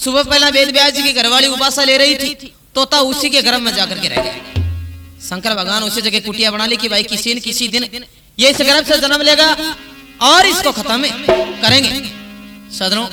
सुबह पहला वेद व्यास जी की घरवाली उपासा ले रही थी, तोता उसी के गर्भ में जाकर के रह गया। शंकर भगवान उसी जगह कुटिया बना ली कि भाई किसी न किसी दिन ये इस गर्भ से जन्म लेगा और इसको खत्म करेंगे। सदनों,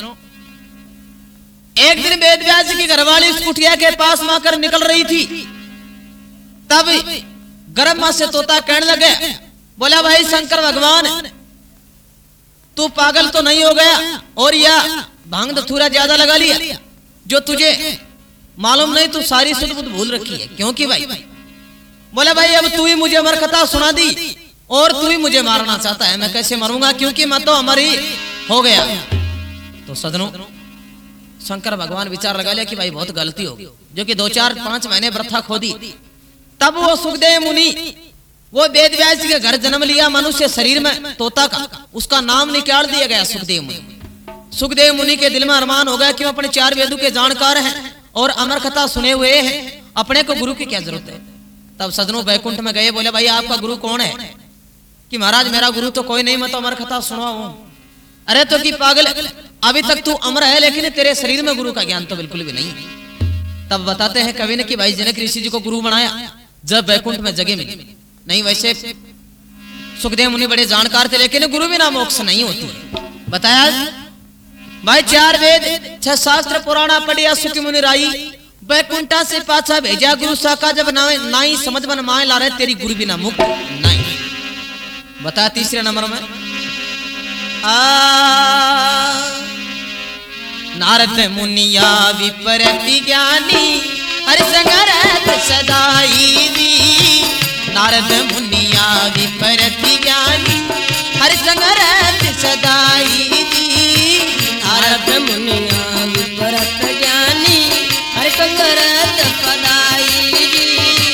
एक दिन वेद व्यास जी की घरवाली उस कुटिया के पास में आकर निकल रही थी, तब गर्भ मां से तोता कहने लगे, बोला भाई शंकर भगवान तू पागल तो नहीं हो गया और या भांग धतूरा ज्यादा लगा लिया, जो तुझे मालूम नहीं तू सारी शुद्ध बुद्ध भूल रखी है। क्योंकि भाई बोला भाई अब तू ही मुझे अमर कथा सुना दी और तू ही मुझे मारना चाहता है, मैं कैसे मरूंगा, क्योंकि मैं तो अमर ही हो गया। तो सदनों, शंकर भगवान विचार लगा लिया कि भाई बहुत गलती होगी, जो कि 2-4-5 महीने वृथा खो दी। तब वो सुखदेव मुनि, वो वेद व्यास जी के घर जन्म लिया मनुष्य शरीर में तोता का, उसका नाम निकाल दिया गया सुखदेव मुनि। सुखदेव मुनि के दिल में अरमान हो गया कि अपने 4 वेदों के जानकार हैं और अमर कथा सुने हुए हैं, अपने को गुरु की क्या जरूरत है। तब सदनों वैकुंठ में गए, बोले भाई आपका गुरु कौन है? कि महाराज मेरा गुरु तो कोई नहीं, मैं तो अमर कथा सुनाऊं। अरे तो कि पागल, अभी तक तू अमर है लेकिन तेरे शरीर में गुरु का ज्ञान तो बिल्कुल भी नहीं है। तब बताते हैं कवि ने कि भाई जनक ऋषि जी को गुरु बनाया जब वैकुंठ में जगह मिली। नहीं वैसे सुखदेव मुनि बड़े जानकार थे, लेकिन गुरु बिना मोक्ष नहीं होती। बताया भाई 4 वेद 6 शास्त्र पुराना पढ़िया सुखी मुनि राई, वैकुंठा से पाछा भेजा गुरु साका, जब नाई समझ बन माए ला रहे तेरी गुरु बिना मुक्त नहीं। बता तीसरे नंबर में नारद मुनिया विपरीत ज्ञानी हर संगरत सदाई दी। नारद मुनिया विपरीत ज्ञानी हर संगरत सदाई दी। नारद मुनिया विपरीत ज्ञानी हर संगरत सदाई दी।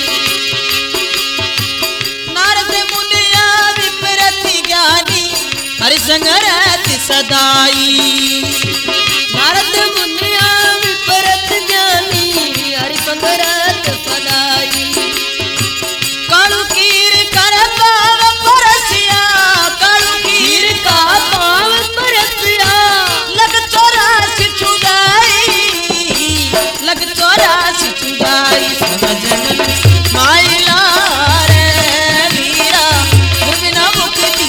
नारद मुनिया विपरीत ज्ञानी हर संगरत सदाई। नारद मुनिया विपरीत ज्ञानी हरि संगरत सदाई। कालू कीर कर पाव परसिया, कालू कीर का पाव परसिया, लग 84 छुड़ाई, लग 84 छुड़ाई। समझन माइला रे वीरा गुरु बिना मुक्ति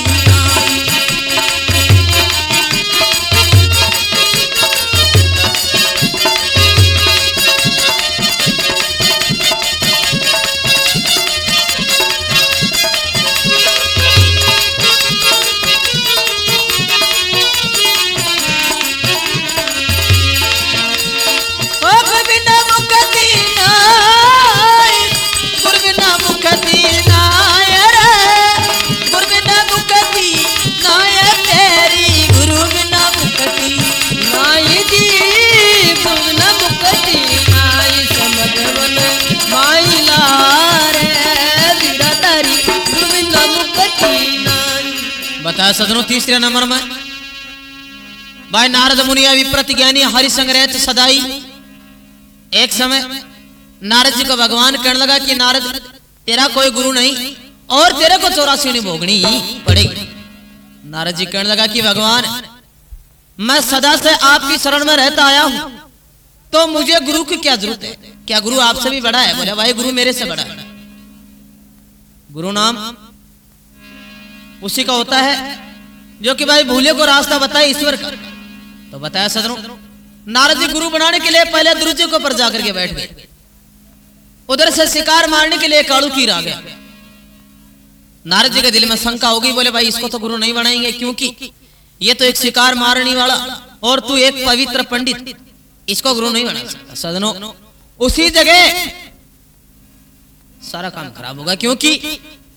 बताया। सदनों तीसरे नंबर में भाई नारद मुनिया विपरीत ज्ञानी हरि संगरत सदाई। एक समय नारद जी को भगवान कहने लगा कि नारद तेरा कोई गुरु नहीं और तेरे को 84 भोगनी पड़ेगी। नारद जी कहने लगा कि भगवान मैं सदा से आपकी शरण में रहता आया हूं, तो मुझे गुरु की क्या जरूरत है? क्या गुरु आपसे भी बड़ा है? बोले भाई गुरु मेरे से बड़ा है। गुरु नाम उसी का होता है जो कि भाई भूले को रास्ता बताए ईश्वर का। तो बताया सदनों, नारद जी गुरु बनाने के लिए पहले दुर्जय को पर जाकर के बैठ गए। उधर से शिकार मारने के लिए कालू कीर आ गया। नारद जी के दिल में शंका होगी, बोले भाई इसको तो गुरु नहीं बनाएंगे, क्योंकि ये तो एक शिकार मारने वाला और तू एक पवित्र पंडित, इसको गुरु नहीं बना सकता। सदनों उसी जगह सारा काम खराब होगा, क्योंकि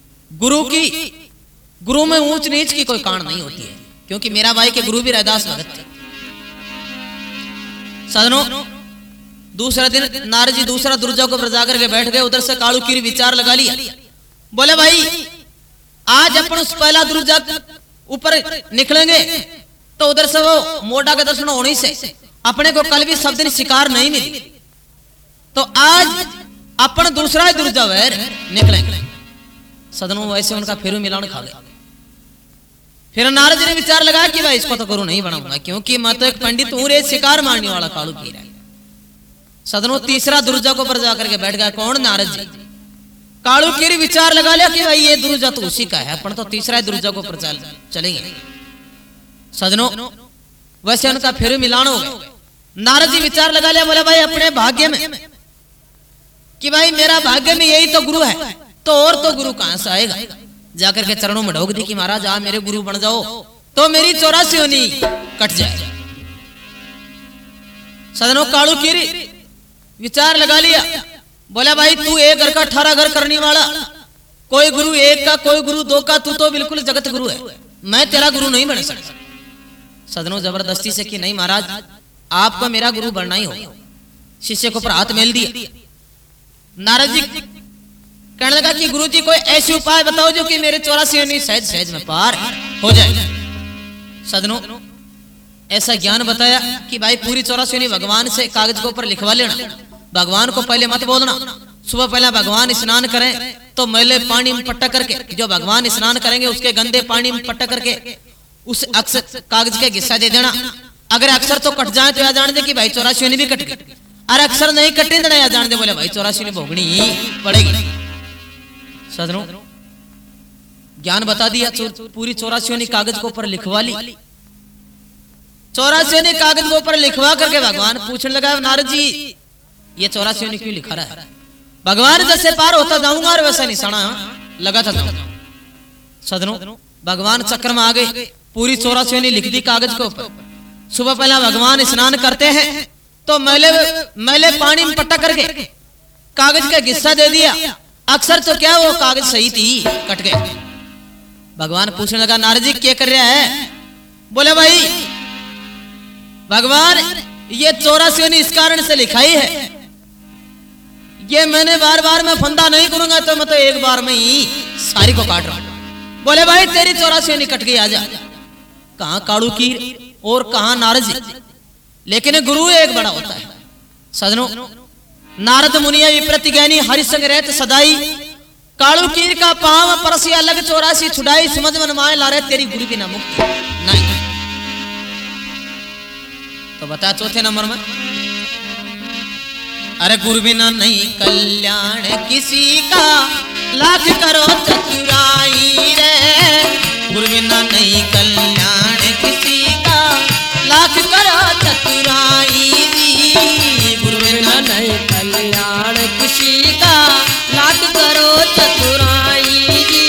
गुरु में ऊंच नीच की कोई कारण नहीं होती है, क्योंकि मेरा भाई के गुरु भी रैदास भगत थे। सदनों दूसरा दिन नारद जी दूसरा दुर्जा को जाकर के बैठ गए। उधर से कालू कीर विचार लगा लिया, बोले भाई आज अपन उस पहला दुर्जा ऊपर निकलेंगे तो उधर से वो मोटा के दर्शन होने से अपने को कल भी सब दिन शिकार नहीं मिली, तो आज अपन दूसरा दुर्जा वैर निकलेंगे। सदनों वैसे उनका फिर मिलान खा गया। फिर नारद जी ने विचार लगा कि भाई इसको तो गुरु नहीं बनाऊंगा, क्योंकि मैं तो एक पंडित हूं, रे शिकार मारने वाला कालू कीर है। सदनों तीसरा दुर्जा को पर जाकर के बैठ गया। कौन? नारद जी। कालू कीरी विचार लगा लिया कि भाई ये दुर्जा तो उसी का है, अपन तो तीसरा दुर्जा को पर चलेंगे। सदनों वैसे उनका फिर मिलान हो गया। नारद जी विचार लगा लिया, बोले भाई अपने भाग्य में कि भाई मेरा भाग्य में यही तो गुरु है, तो और तो गुरु कहां से आएगा। जाकर के चरणों में ढोक दी कि महाराज आप मेरे गुरु बन जाओ तो मेरी 84 योनि कट जाए। सदनों कालू कीरी विचार लगा लिया, बोला भाई तू एक घर का 18 घर करने वाला, कोई गुरु एक का कोई गुरु दो का, तू तो बिल्कुल जगत गुरु है, मैं तेरा गुरु नहीं बन सकता। सदनों जबरदस्ती से कि नहीं महाराज आपको मेरा गुरु बनना ही होगा। शिष्य को पर हाथ मेल दिया। नारद जी कहने लगा कि गुरु जी कोई ऐसे उपाय बताओ जो कि मेरे 84 योनि सहज सहज में पार हो जाए। सदनों ऐसा ज्ञान बताया कि भाई पूरी 84 योनि भगवान से कागज के ऊपर लिखवा लेना, भगवान को पहले मत बोलना। सुबह पहले भगवान स्नान करें तो मैले पानी में पट्टा करके, जो भगवान स्नान करेंगे उसके गंदे पानी में पट्टा करके उस अक्षर कागज के हिस्सा दे देना। अगर अक्षर तो कट जाए तो या जान दे कि भाई 84 योनि भी कट गई, और अक्षर नहीं कटे तो या जान दे बोले भाई 84 योनि भोगनी ही पड़ेगी। सदनों ज्ञान बता दिया, पूरी 84 योनि कागज के ऊपर लिखवा ली। 84 योनि कागज के ऊपर लिखवा करके भगवान पूछने लगा नारद जी ये 84 योनि क्यों लिखा रहा है। भगवान जैसे पार होता जाऊंगा और वैसा निशाना लगा था। सदनों भगवान चक्र में आ गए, पूरी 84 योनि लिख दी कागज के ऊपर। सुबह पहला भगवान स्नान करते हैं तो मैले पानी में पट्टा करके कागज का हिस्सा दे दिया। अक्षर तो क्या वो कागज सही थी, कट गए। भगवान पूछने लगा नारद जी क्या कर रहा है। बोले भाई भगवान ये 84 योनि इस कारण से लिखाई है, ये मैंने बार बार मैं फंदा नहीं करूंगा तो मैं तो एक बार में ही सारी को काट रहा हूं। बोले भाई तेरी 84 योनि कट गई, आजा। कहां कालू कीर और कहां नारद जी, लेकिन गुरु एक बड़ा होता है। सदनों नारद मुनिया विप्रति ज्ञानी हरिसंग रहत सदाई, कालू कीर का पांव परसी अलग 84 छुड़ाई, समझ मन माए ला रहे तेरी गुरु बिना मुक्ति नहीं। तो बता चौथे नंबर में, अरे गुरु बिना नहीं कल्याण किसी का, लाख करो चतुराई रे। गुरु बिना नहीं कल्याण किसी का, लाख करो चतुराई जी। गुरु बिना नहीं कल्याण किसी का, लाख करो चतुराई जी।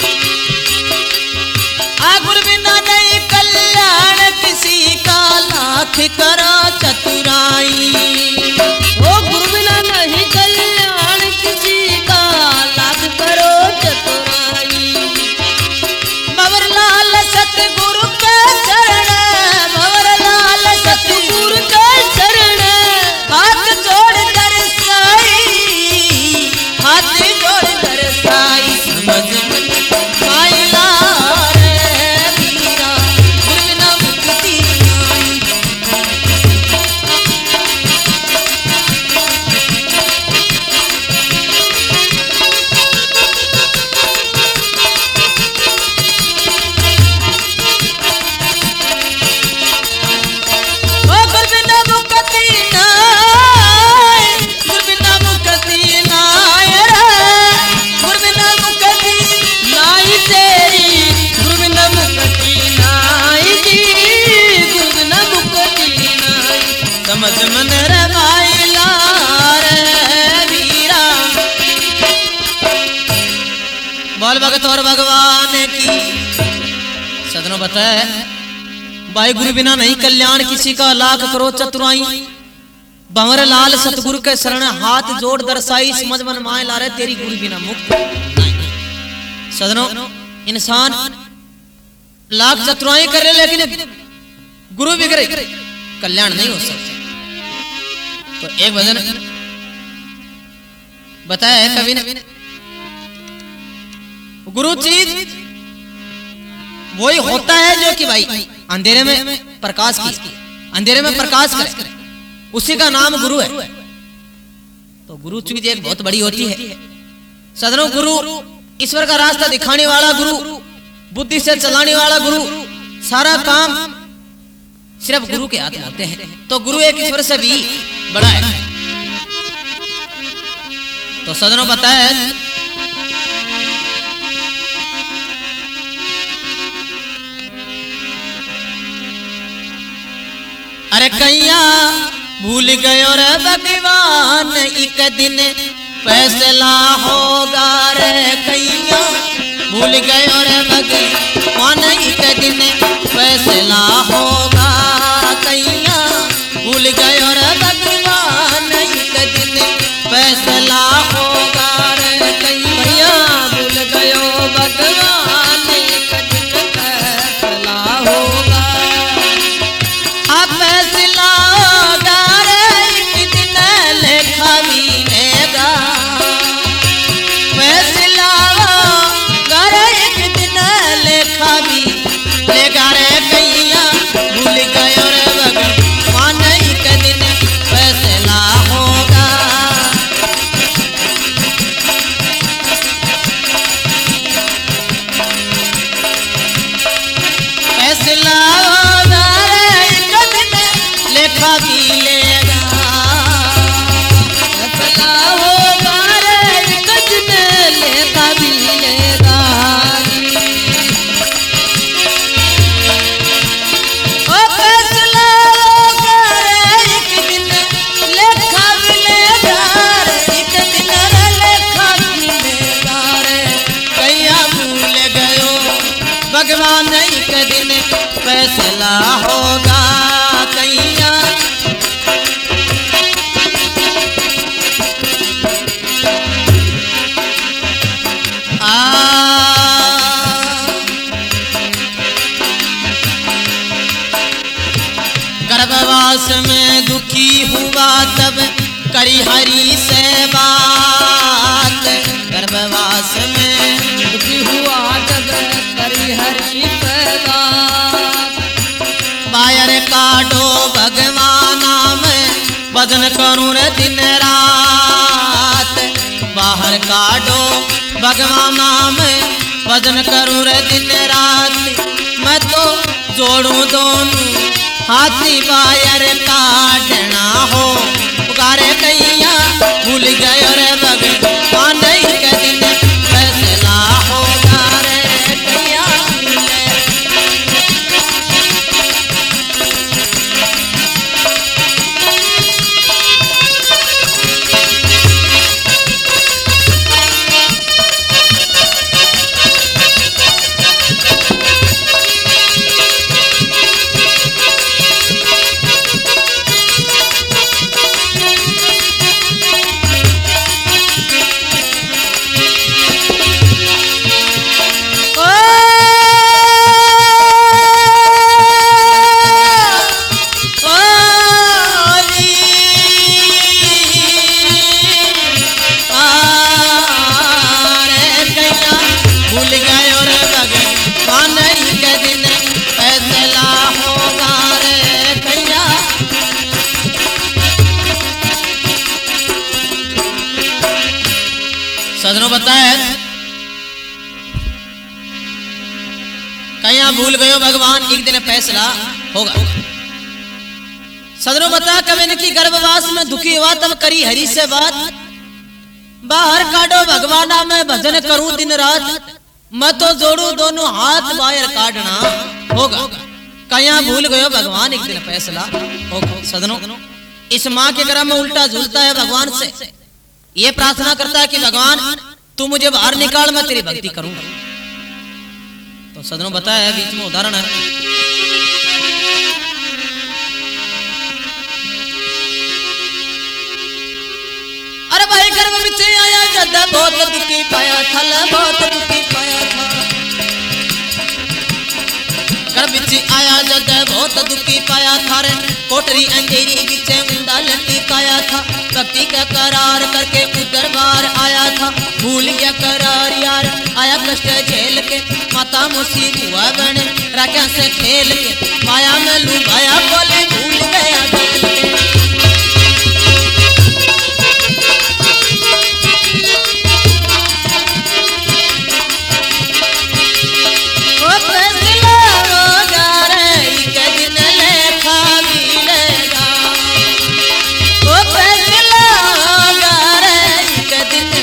गुरु बिना नहीं कल्याण किसी का, लाख करो चतुराई। ओ गुरु बिना नहीं कल्याण किसी का, लाख करो चतुराई। भंवर लाल सतगुरु के शरण, भंवर लाल सतगुरु के शरण, हाथ जोड़ कर साई, हाथ जोड़ कर साई। समझ मन माइला रे वीरा, गुरु बिना मुक्ति नहीं। समझ मन रे माइला रे वीरा। बोल भगत और भगवान की। सदनों बताए भाई गुरु बिना नहीं कल्याण किसी का, लाख करो चतुराई। भंवर लाल सतगुरु के शरण, हाथ जोड़ दर्शाई। समझ मन माए ला रहे तेरी गुरु बिना मुक्त नहीं। सदनों इंसान लाख चतुराई करे लेकिन गुरु बिगड़े कल्याण नहीं हो सकता। तो एक भजन बताया है कवि ने, गुरु चीज वही होता है जो कि भाई अंधेरे में प्रकाश की, अंधेरे में प्रकाश करे, उसी का नाम गुरु है। तो गुरु चीज एक बहुत बड़ी होती है। सदनों गुरु ईश्वर का रास्ता दिखाने वाला गुरु, बुद्धि से चलाने वाला गुरु, सारा काम सिर्फ गुरु के हाथ में होते हैं। तो गुरु एक ईश्वर से भी बड़ा है। तो सदनों बताए अरे कैया भूल गयो रे भगवान एक दिन फैसला होगा रे कैया भूल गयो रे भगवान एक दिन फैसला होगा कैया भूल गयो रे भगवान एक दिन फैसला होगा रे कैया भूल गयो भगवान एक दिन फैसला होगा फैसला होगा रे एक दिन लेखा मिलेगा फैसला होगा रे एक दिन लेखा मिलेगा रे कैया भूल गयो रे भगवान एक दिन फैसला होगा फैसला होगा लेखा मिलेगा फैसला होगा रे एक दिन लेखा मिलेगा ओ फैसला होगा रे एक दिन लेखा मिलेगा रे एक दिन रे लेखा मिलेगा रे कैया भूल गयो भगवान एक दिन फैसला होगा कैया गर्भवास में दुखी हुआ तब करी हरि से बात गर्भवास में दुखी हुआ तब करी हरि से बात बायर काटो भगवाना में भजन करूं रे दिन रात बाहर काटो भगवाना में भजन करूं रे दिन रात मैं तो जोड़ू दोनों हाथी बायर काटना हो पुकारे कैया भूल गयो रे भगवान एक दिन फैसला होगा रे कैया सदनों बताए कहीं भूल गयो भगवान एक दिन फैसला होगा सदनों बता कभी इनकी गर्भवास में दुखी हुआ तब करी हरि से बात बाहर काटो भगवाना में भजन करूं दिन रात मैं तो जोड़ू दोनों हाथ बाहर काटना होगा कहीं भूल गयो भगवान एक दिन फैसला होगा सदनों इस माँ के गर्भ में उल्टा झूलता है भगवान से ये प्रार्थना करता है कि भगवान तू मुझे बाहर निकाल मैं तेरी भक्ति करूंगा तो सदनों बताया है बीच में उदाहरण है अरे भाई गर्भ में आया जद बहुत दुखी पाया था बहुत दुखी पाया था गर्भ में आया जद बहुत दुखी पाया था रे कोटरी अंधेरी बीच उंदा लटकाया था भक्ति का करार करके उधर बार आया था भूल गया करार यार आया कष्ट झेल के माता मुसी हुआ बने राजा से खेल के माया में लुभाया बोले भूल गया खेल के दिन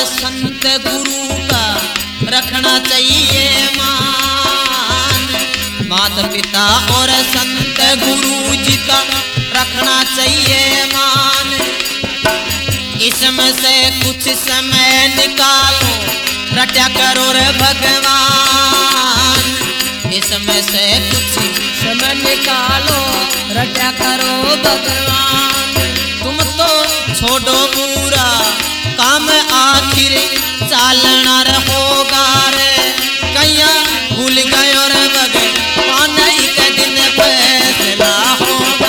संत गुरु का रखना चाहिए मान। माता पिता और संत गुरु जी का रखना चाहिए मान। इसमें से कुछ समय निकालो रटा करो रे भगवान। इसमें से कुछ समय निकालो रटा करो भगवान। तुम तो छोड़ो बुरा काम आखिर चालना रहोगा रे। कैया भूल गयो रे भगवान एक दिन फैसला होगा।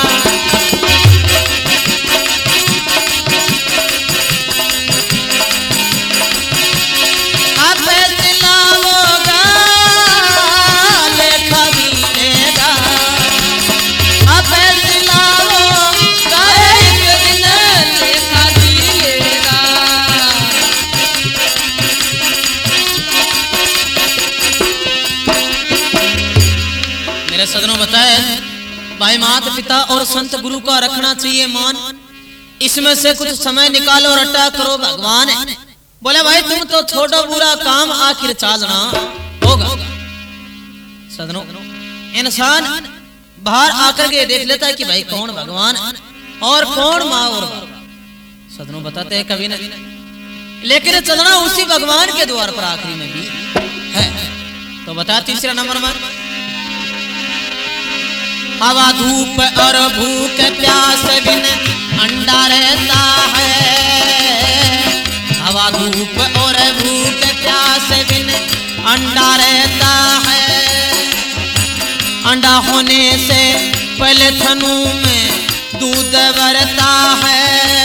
सदनों बताए भाई माता पिता और संत गुरु का रखना चाहिए मान। इसमें से कुछ समय निकालो रटा करो भगवान। बोले भाई तुम तो छोटा बुरा काम आखिर चालना होगा। सदनों इंसान बाहर आकर के देख लेता है कि भाई कौन भगवान और कौन माँ और बाबा। सदनों बताते हैं कभी न लेकिन चलना उसी भगवान के द्वार पर आखिरी में भी है। तो बता तीसरा नंबर में हवा धूप और भूख प्यास बिन अंडा रहता है। हवा धूप और भूख प्यास बिन अंडा रहता है। अंडा होने से पहले थनू में दूध भरता है।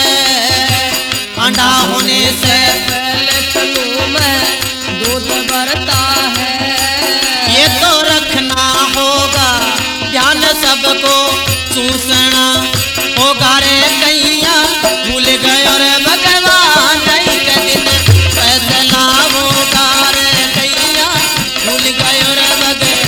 अंडा होने से पहले थनू में दूध भरता है। ये तो रखना होगा ध्यान सबको चूसना होगा रे। कैया भूल गयो रे भगवान एक दिन फैसला होगा रे। कैया भूल गयो रे भगवान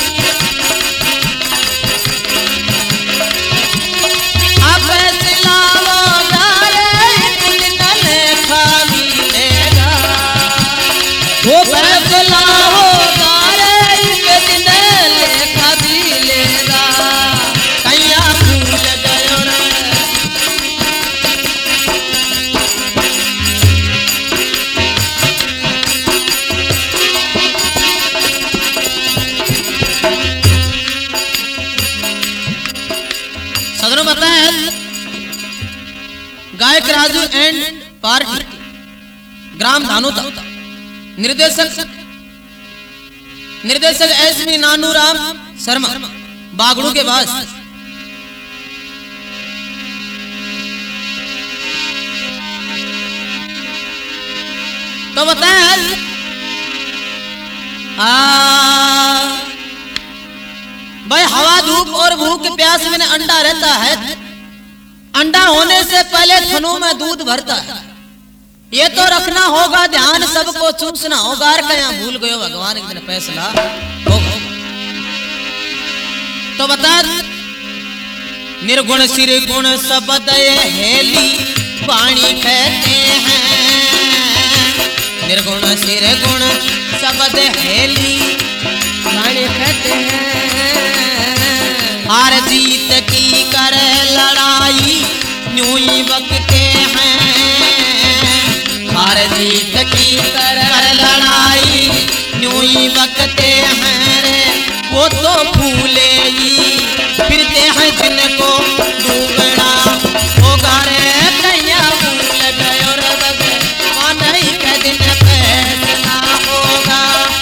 अब फैसला होगा रे। एक दिन लेखा मिलेगा वो फैसला होगा रे। एक दिन लेखा मिलेगा। कैया भूल गयो रे। सदनों बताए गायक राजू एंड पार्टी ग्राम धानोता। निर्देशक एसवी नानू राम शर्मा बागड़ू के पास। तो बताए भाई हवा धूप और भूख प्यास में अंडा रहता है। अंडा होने से पहले थनों में दूध भरता है। ये तो रखना होगा ध्यान सबको चूसना होगा। क्या भूल गयो भगवान एक दिन फैसला होगा। तो बता निर्गुण सिरगुण शब्द हेली पानी कहते हैं। निर्गुण सिरगुण शब्द हेली पानी कहते हैं। हार जीत की कर लड़ाई न्यू ही बकते हैं। हार जीत की कर लड़ाई न्यू ही बकते हैं रे। वो तो फूले ही फिरते हैं जिनको डूबना होगा रे। कैया भूल गयो रे भगवान एक दिन फैसला होगा।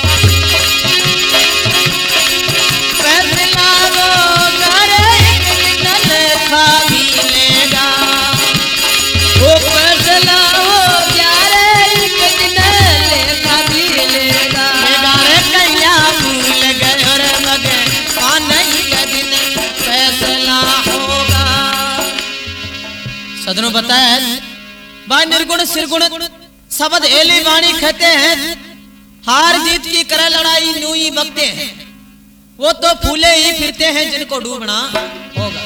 फैसला होगा रे। एक दिन लेखा मिलेगा वो फैसला हो गया रे। एक दिन लेखा मिलेगा। रे कैया भूल गयो रे भगवान एक दिन फैसला होगा। सदनों बताया भाई निर्गुण सिरगुण शब्द एली वाणी कहते हैं। हार जीत की कर लड़ाई न्यू ही बकते हैं। वो तो फूले ही फिरते हैं जिनको डूबना होगा।